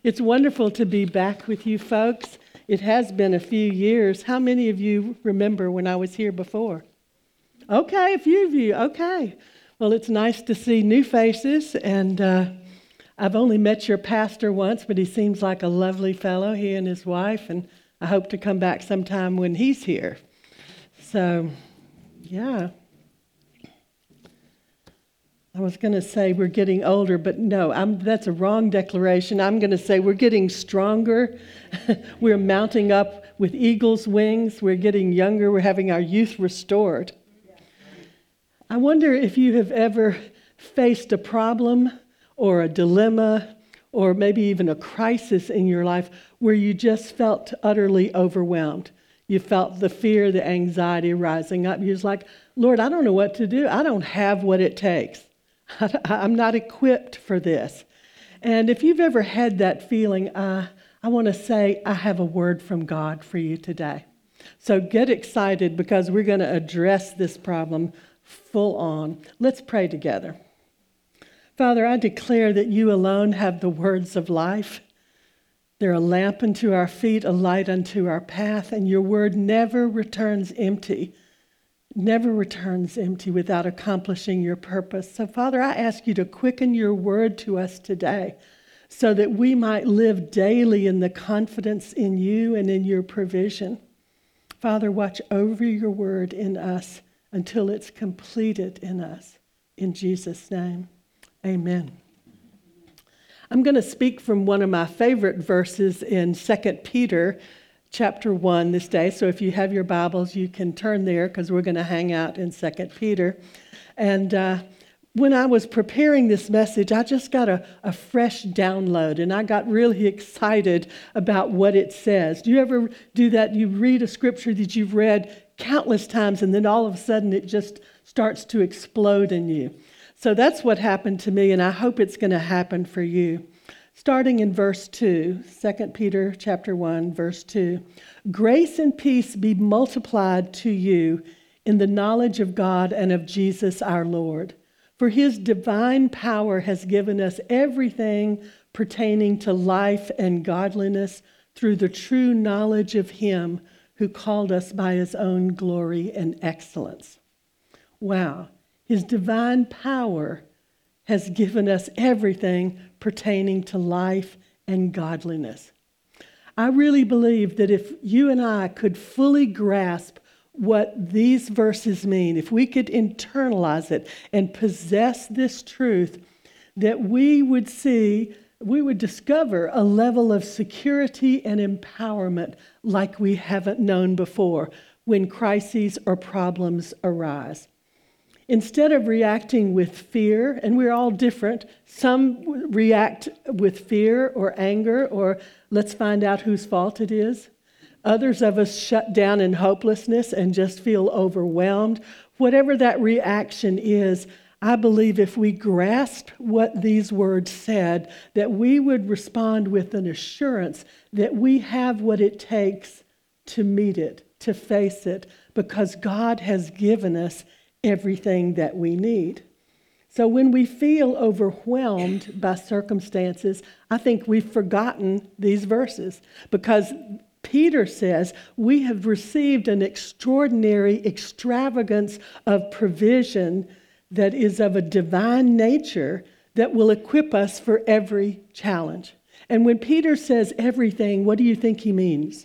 It's wonderful to be back with you folks. It has been a few years. How many of you remember when I was here before? Okay, a few of you. Okay. Well, it's nice to see new faces, and I've only met your pastor once, but he seems like a lovely fellow, he and his wife, and I hope to come back sometime when he's here. So, yeah. I was going to say we're getting older, but no, that's a wrong declaration. I'm going to say we're getting stronger. We're mounting up with eagle's wings. We're getting younger. We're having our youth restored. I wonder if you have ever faced a problem or a dilemma or maybe even a crisis in your life where you just felt utterly overwhelmed. You felt the fear, the anxiety rising up. You're just like, Lord, I don't know what to do. I don't have what it takes. I'm not equipped for this. And if you've ever had that feeling, I want to say I have a word from God for you today. So get excited because we're going to address this problem full on. Let's pray together. Father, I declare that you alone have the words of life. They're a lamp unto our feet, a light unto our path, and your word never returns empty. Never returns empty without accomplishing your purpose. So, Father, I ask you to quicken your word to us today so that we might live daily in the confidence in you and in your provision. Father, watch over your word in us until it's completed in us. In Jesus' name, amen. I'm going to speak from one of my favorite verses in 2 Peter chapter 1 this day. So if you have your Bibles, you can turn there because we're going to hang out in 2 Peter. And when I was preparing this message, I just got a fresh download, and I got really excited about what it says. Do you ever do that? You read a scripture that you've read countless times, and then all of a sudden it just starts to explode in you. So that's what happened to me, and I hope it's going to happen for you. Starting in verse 2, 2 Peter chapter 1, verse 2. Grace and peace be multiplied to you in the knowledge of God and of Jesus our Lord. For his divine power has given us everything pertaining to life and godliness through the true knowledge of him who called us by his own glory and excellence. Wow. His divine power has given us everything pertaining to life and godliness. I really believe that if you and I could fully grasp what these verses mean, if we could internalize it and possess this truth, that we would discover a level of security and empowerment like we haven't known before when crises or problems arise. Instead of reacting with fear, and we're all different, some react with fear or anger or let's find out whose fault it is. Others of us shut down in hopelessness and just feel overwhelmed. Whatever that reaction is, I believe if we grasped what these words said, that we would respond with an assurance that we have what it takes to meet it, to face it, because God has given us everything that we need. So when we feel overwhelmed by circumstances, I think we've forgotten these verses because Peter says we have received an extraordinary extravagance of provision that is of a divine nature that will equip us for every challenge. And when Peter says everything, what do you think he means?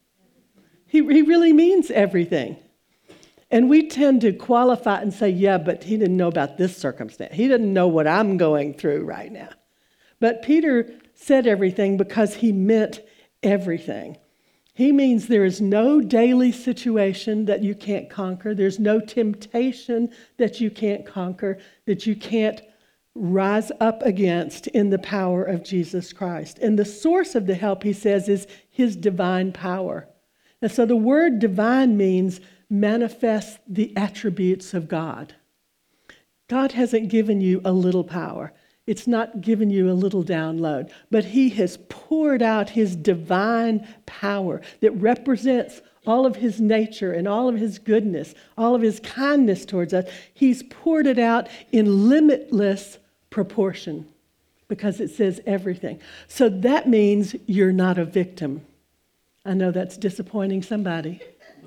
He really means everything. And we tend to qualify and say, yeah, but he didn't know about this circumstance. He didn't know what I'm going through right now. But Peter said everything because he meant everything. He means there is no daily situation that you can't conquer. There's no temptation that you can't conquer, that you can't rise up against in the power of Jesus Christ. And the source of the help, he says, is his divine power. And so the word divine means manifest the attributes of God. God hasn't given you a little power. It's not given you a little download, but he has poured out his divine power that represents all of his nature and all of his goodness, all of his kindness towards us. He's poured it out in limitless proportion. because it says everything. So that means you're not a victim. I know that's disappointing somebody.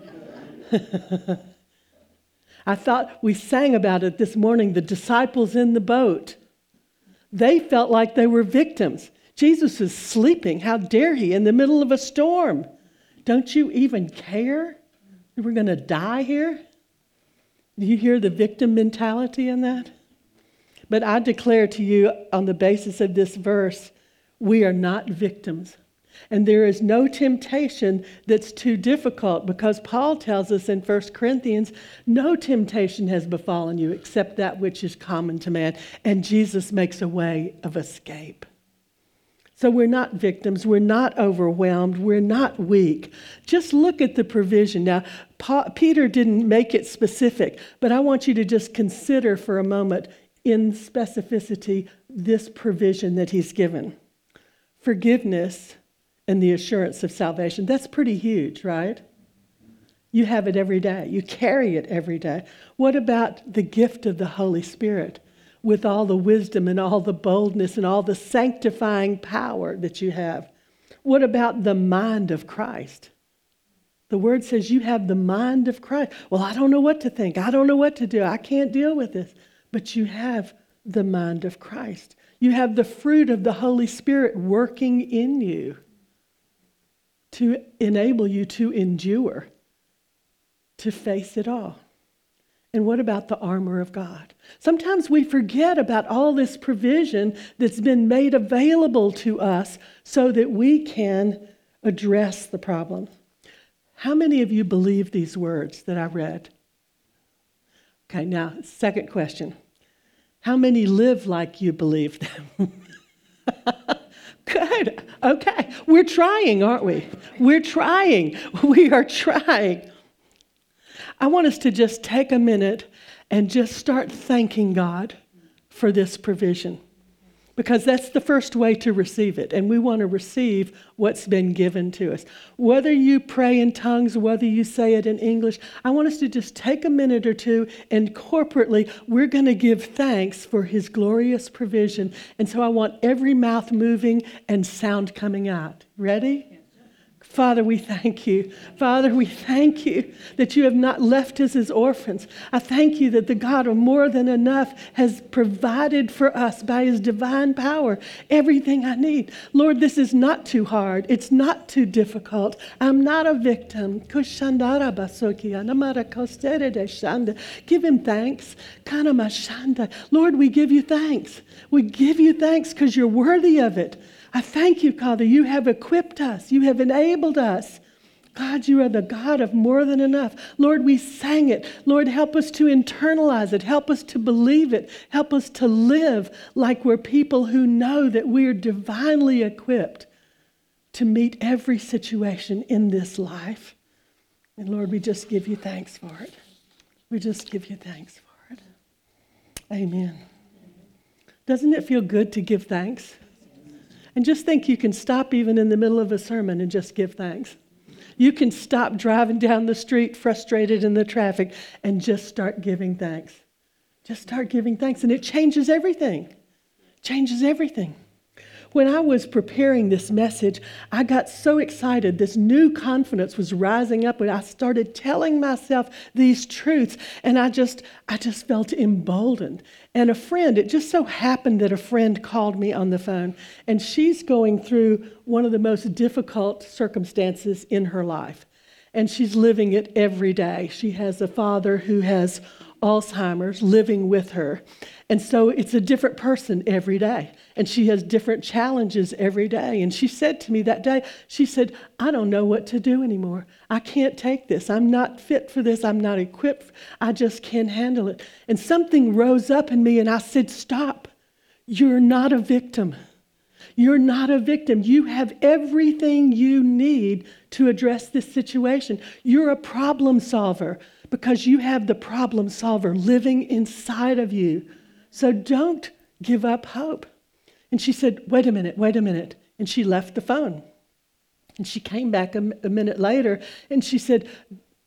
I thought we sang about it this morning, the disciples in the boat. They felt like they were victims. Jesus is sleeping. How dare he in the middle of a storm? Don't you even care? We're going to die here? Do you hear the victim mentality in that? But I declare to you on the basis of this verse, we are not victims. And there is no temptation that's too difficult, because Paul tells us in 1 Corinthians, no temptation has befallen you except that which is common to man. And Jesus makes a way of escape. So we're not victims. We're not overwhelmed. We're not weak. Just look at the provision. Now, Peter didn't make it specific, but I want you to just consider for a moment in specificity this provision that he's given. Forgiveness and the assurance of salvation. That's pretty huge, right? You have it every day. You carry it every day. What about the gift of the Holy Spirit with all the wisdom and all the boldness and all the sanctifying power that you have? What about the mind of Christ? The word says you have the mind of Christ. Well, I don't know what to think. I don't know what to do. I can't deal with this. But you have the mind of Christ. You have the fruit of the Holy Spirit working in you to enable you to endure, to face it all. And what about the armor of God? Sometimes we forget about all this provision that's been made available to us so that we can address the problem. How many of you believe these words that I read? Okay, now, second question. How many live like you believe them? Good. Okay. We're trying, aren't we? We're trying. We are trying. I want us to just take a minute and just start thanking God for this provision, because that's the first way to receive it, and we want to receive what's been given to us. Whether you pray in tongues, whether you say it in English, I want us to just take a minute or two, and corporately, we're going to give thanks for his glorious provision. And so I want every mouth moving and sound coming out. Ready? Father, we thank you. Father, we thank you that you have not left us as orphans. I thank you that the God of more than enough has provided for us by his divine power everything I need. Lord, this is not too hard. It's not too difficult. I'm not a victim. Give him thanks. Lord, we give you thanks. We give you thanks because you're worthy of it. I thank you, Father. You have equipped us. You have enabled us. God, you are the God of more than enough. Lord, we sang it. Lord, help us to internalize it. Help us to believe it. Help us to live like we're people who know that we're divinely equipped to meet every situation in this life. And Lord, we just give you thanks for it. We just give you thanks for it. Amen. Doesn't it feel good to give thanks? And just think you can stop even in the middle of a sermon and just give thanks. You can stop driving down the street frustrated in the traffic and just start giving thanks. Just start giving thanks, and it changes everything. Changes everything. When I was preparing this message, I got so excited. This new confidence was rising up, and I started telling myself these truths, and I just felt emboldened. And it just so happened that a friend called me on the phone, and she's going through one of the most difficult circumstances in her life, and she's living it every day. She has a father who has Alzheimer's living with her. And so it's a different person every day. And she has different challenges every day. And she said to me that day, she said, I don't know what to do anymore. I can't take this. I'm not fit for this. I'm not equipped. I just can't handle it. And something rose up in me and I said, stop. You're not a victim. You're not a victim. You have everything you need to address this situation. You're a problem solver because you have the problem solver living inside of you. So don't give up hope. And she said, wait a minute. And she left the phone. And she came back a minute later and she said,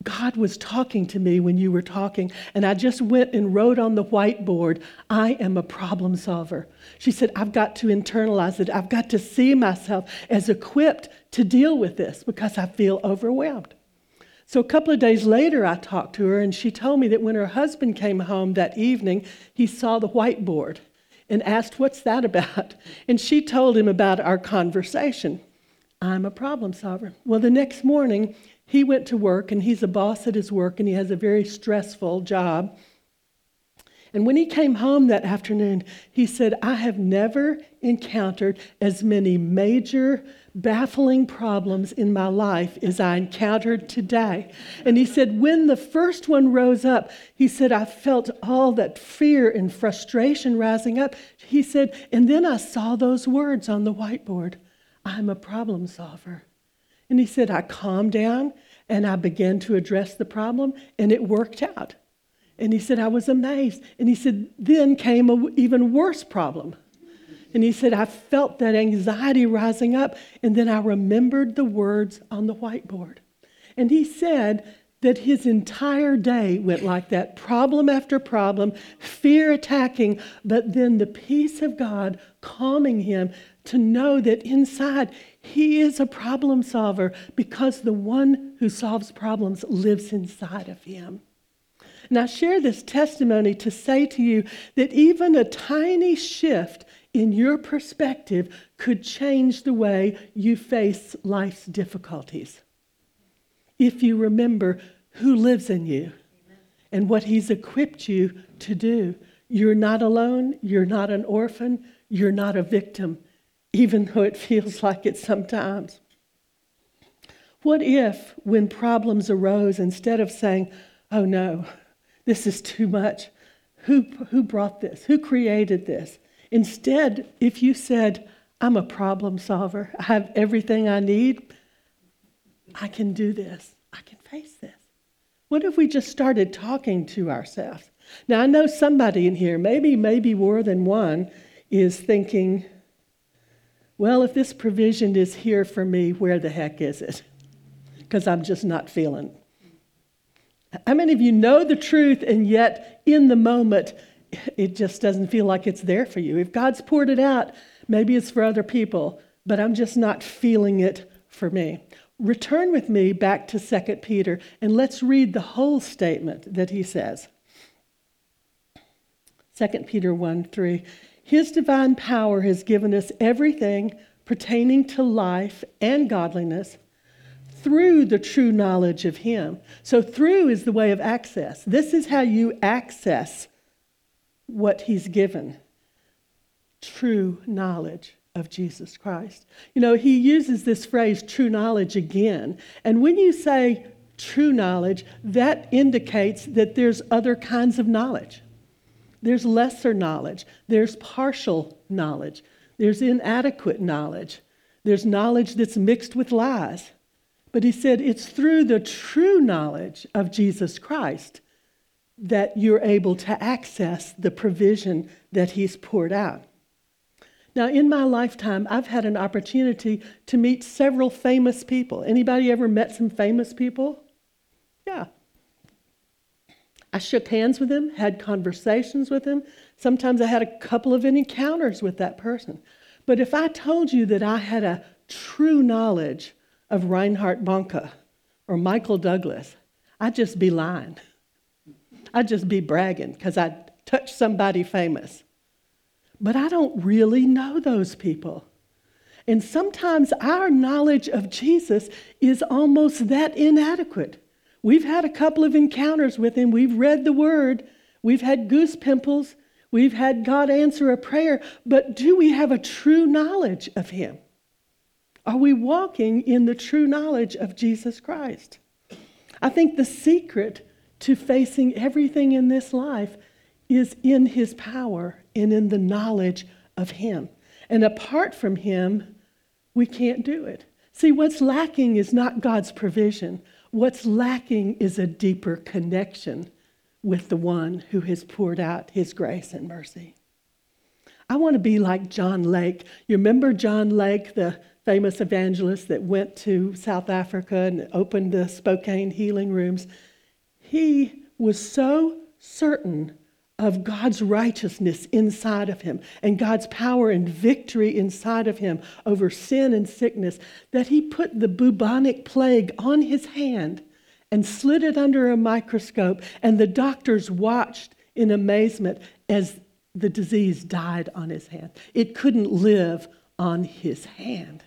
God was talking to me when you were talking, and I just went and wrote on the whiteboard, I am a problem solver. She said, I've got to internalize it. I've got to see myself as equipped to deal with this because I feel overwhelmed. So a couple of days later, I talked to her, and she told me that when her husband came home that evening, he saw the whiteboard and asked, what's that about? And she told him about our conversation. I'm a problem solver. Well, the next morning, he went to work, and he's a boss at his work, and he has a very stressful job. And when he came home that afternoon, he said, I have never encountered as many major, baffling problems in my life as I encountered today. And he said, when the first one rose up, he said, I felt all that fear and frustration rising up. He said, and then I saw those words on the whiteboard. I'm a problem solver. And he said, I calmed down and I began to address the problem, and it worked out. And he said, I was amazed. And he said, then came an even worse problem. And he said, I felt that anxiety rising up, and then I remembered the words on the whiteboard. And he said that his entire day went like that, problem after problem, fear attacking, but then the peace of God calming him to know that inside he is a problem solver because the one who solves problems lives inside of him. And I share this testimony to say to you that even a tiny shift in your perspective could change the way you face life's difficulties. If you remember who lives in you and what he's equipped you to do. You're not alone. You're not an orphan. You're not a victim, even though it feels like it sometimes. What if, when problems arose, instead of saying, oh no, this is too much, who brought this? Who created this? Instead, if you said, I'm a problem solver, I have everything I need, I can do this, I can face this. What if we just started talking to ourselves? Now, I know somebody in here, maybe more than one, is thinking, well, if this provision is here for me, where the heck is it? Because I'm just not feeling. How many of you know the truth, and yet in the moment, it just doesn't feel like it's there for you? If God's poured it out, maybe it's for other people, but I'm just not feeling it for me. Return with me back to 2 Peter, and let's read the whole statement that he says. 2 Peter 1:3. His divine power has given us everything pertaining to life and godliness through the true knowledge of him. So through is the way of access. This is how you access what he's given. True knowledge of Jesus Christ. You know, he uses this phrase, true knowledge, again. And when you say true knowledge, that indicates that there's other kinds of knowledge. There's lesser knowledge. There's partial knowledge. There's inadequate knowledge. There's knowledge that's mixed with lies. But he said it's through the true knowledge of Jesus Christ that you're able to access the provision that he's poured out. Now, in my lifetime, I've had an opportunity to meet several famous people. Anybody ever met some famous people? Yeah. I shook hands with them, had conversations with them. Sometimes I had a couple of encounters with that person. But if I told you that I had a true knowledge of Reinhard Bonnke or Michael Douglas, I'd just be lying. I'd just be bragging because I'd touched somebody famous. But I don't really know those people. And sometimes our knowledge of Jesus is almost that inadequate. We've had a couple of encounters with him. We've read the word. We've had goose pimples. We've had God answer a prayer. But do we have a true knowledge of him? Are we walking in the true knowledge of Jesus Christ? I think the secret to facing everything in this life is in his power and in the knowledge of him. And apart from him, we can't do it. See, what's lacking is not God's provision. What's lacking is a deeper connection with the one who has poured out his grace and mercy. I want to be like John Lake. You remember John Lake, the famous evangelist that went to South Africa and opened the Spokane healing rooms. He was so certain of God's righteousness inside of him and God's power and victory inside of him over sin and sickness that he put the bubonic plague on his hand and slid it under a microscope, and the doctors watched in amazement as the disease died on his hand. It couldn't live on his hand.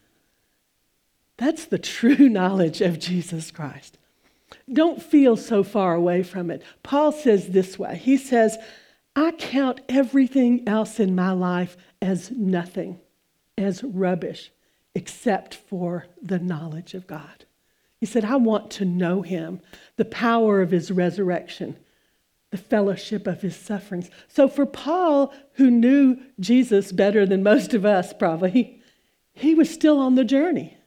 That's the true knowledge of Jesus Christ. Don't feel so far away from it. Paul says this way. He says, I count everything else in my life as nothing, as rubbish, except for the knowledge of God. He said, I want to know him, the power of his resurrection, the fellowship of his sufferings. So for Paul, who knew Jesus better than most of us probably, he was still on the journey.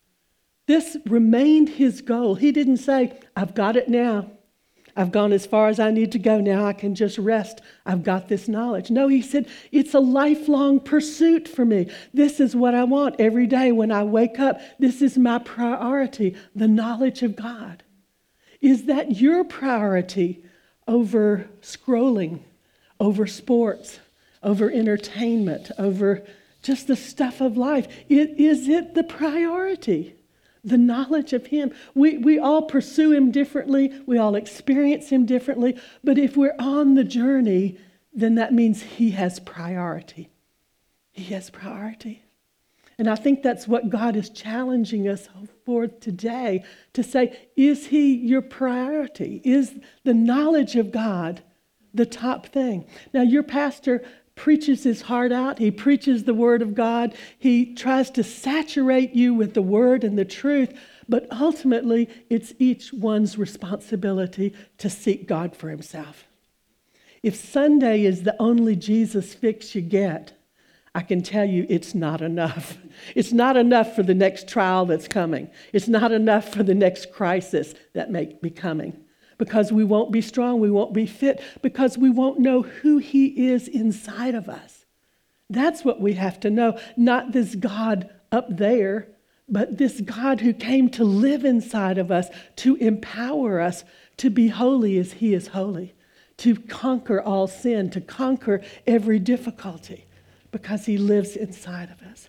This remained his goal. He didn't say, I've got it now. I've gone as far as I need to go now. I can just rest. I've got this knowledge. No, he said, it's a lifelong pursuit for me. This is what I want every day when I wake up. This is my priority, the knowledge of God. Is that your priority over scrolling, over sports, over entertainment, over just the stuff of life? Is it the priority? The knowledge of him. We all pursue him differently. We all experience him differently. But if we're on the journey, then that means he has priority. He has priority. And I think that's what God is challenging us for today, to say, is he your priority? Is the knowledge of God the top thing? Now, your pastor preaches his heart out. He preaches the word of God. He tries to saturate you with the word and the truth. But ultimately, it's each one's responsibility to seek God for himself. If Sunday is the only Jesus fix you get, I can tell you it's not enough. It's not enough for the next trial that's coming. It's not enough for the next crisis that may be coming. Because we won't be strong, we won't be fit, because we won't know who he is inside of us. That's what we have to know. Not this God up there, but this God who came to live inside of us, to empower us to be holy as he is holy, to conquer all sin, to conquer every difficulty, because he lives inside of us.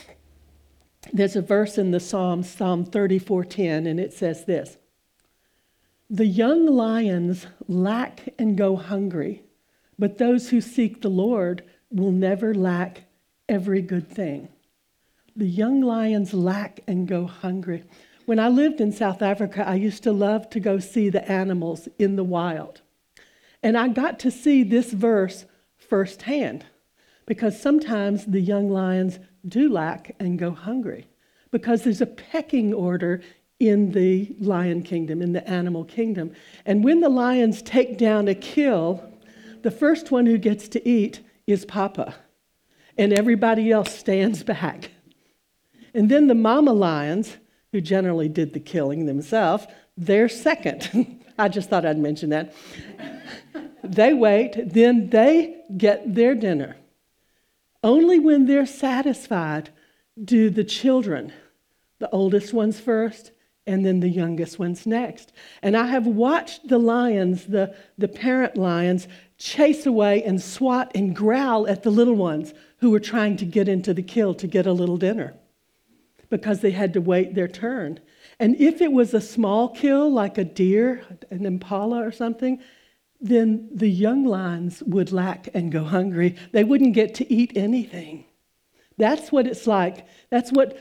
There's a verse in the Psalms, Psalm 34:10, and it says this: the young lions lack and go hungry, but those who seek the Lord will never lack every good thing. The young lions lack and go hungry. When I lived in South Africa, I used to love to go see the animals in the wild. And I got to see this verse firsthand, because sometimes the young lions do lack and go hungry, because there's a pecking order in the lion kingdom, in the animal kingdom. And when the lions take down a kill, the first one who gets to eat is Papa, and everybody else stands back. And then the mama lions, who generally did the killing themselves, they're second. I just thought I'd mention that. They wait, then they get their dinner. Only when they're satisfied do the children, the oldest ones first, and then the youngest ones next. And I have watched the lions, the parent lions, chase away and swat and growl at the little ones who were trying to get into the kill to get a little dinner, because they had to wait their turn. And if it was a small kill, like a deer, an impala or something, then the young lions would lack and go hungry. They wouldn't get to eat anything. That's what it's like. That's what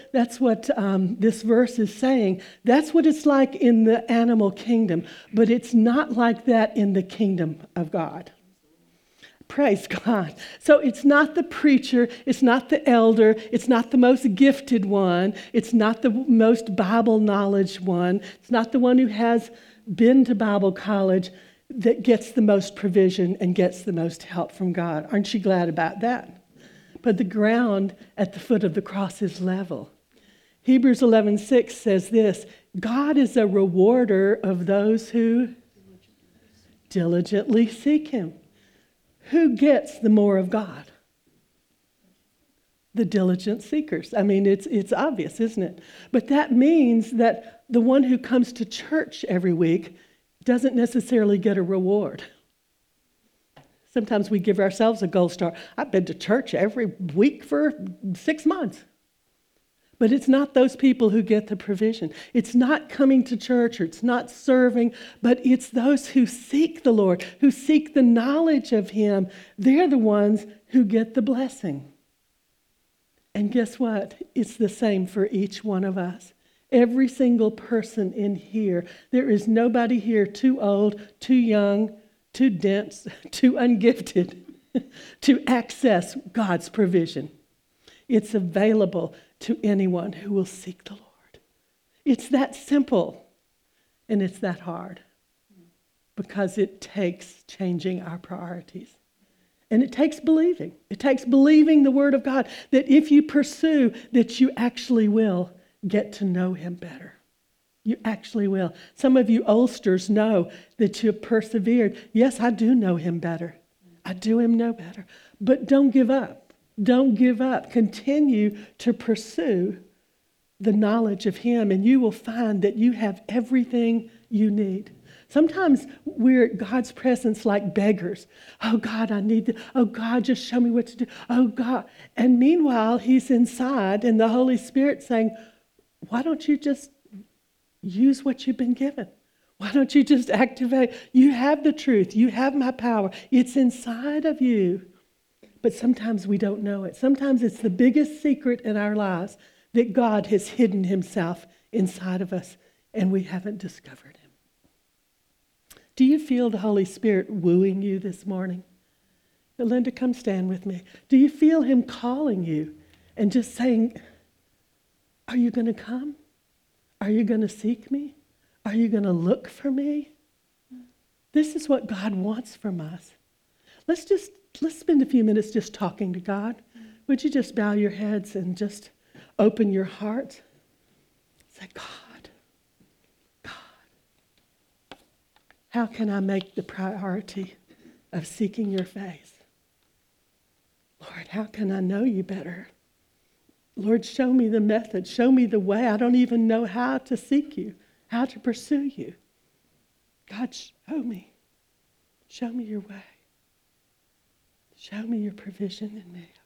this verse is saying. That's what it's like in the animal kingdom, but it's not like that in the kingdom of God. Praise God. So it's not the preacher, it's not the elder, it's not the most gifted one, it's not the most Bible knowledge one, it's not the one who has been to Bible college that gets the most provision and gets the most help from God. Aren't you glad about that? But the ground at the foot of the cross is level. Hebrews 11:6 says this: God is a rewarder of those who diligently seek him. Who gets the more of God? the diligent seekers. I mean, it's obvious, isn't it? But that means that the one who comes to church every week doesn't necessarily get a reward. Sometimes we give ourselves a gold star. I've been to church every week for 6 months. But it's not those people who get the provision. It's not coming to church, or it's not serving, but it's those who seek the Lord, who seek the knowledge of Him. They're the ones who get the blessing. And guess what? It's the same for each one of us. Every single person in here. There is nobody here too old, too young, too dense, too ungifted to access God's provision. It's available to anyone who will seek the Lord. It's that simple, and it's that hard, because it takes changing our priorities. And it takes believing. It takes believing the Word of God, that if you pursue, that you actually will get to know Him better. You actually will. Some of you oldsters know that you have persevered. Yes, I do know Him better. I do Him know better. But don't give up. Don't give up. Continue to pursue the knowledge of Him, and you will find that you have everything you need. Sometimes we're at God's presence like beggars. Oh, God, I need this. Oh, God, just show me what to do. Oh, God. And meanwhile, He's inside, and the Holy Spirit saying, why don't you just use what you've been given? Why don't you just activate? You have the truth. You have my power. It's inside of you. But sometimes we don't know it. Sometimes it's the biggest secret in our lives that God has hidden Himself inside of us, and we haven't discovered Him. Do you feel the Holy Spirit wooing you this morning? Linda, come stand with me. Do you feel Him calling you and just saying, are you going to come? Are you going to seek me? Are you going to look for me? This is what God wants from us. Let's spend a few minutes just talking to God. Would you just bow your heads and just open your heart? Say, God, how can I make the priority of seeking your face? Lord, how can I know you better? Lord, show me the method. Show me the way. I don't even know how to seek you, how to pursue you. God, show me. Show me your way. Show me your provision in me.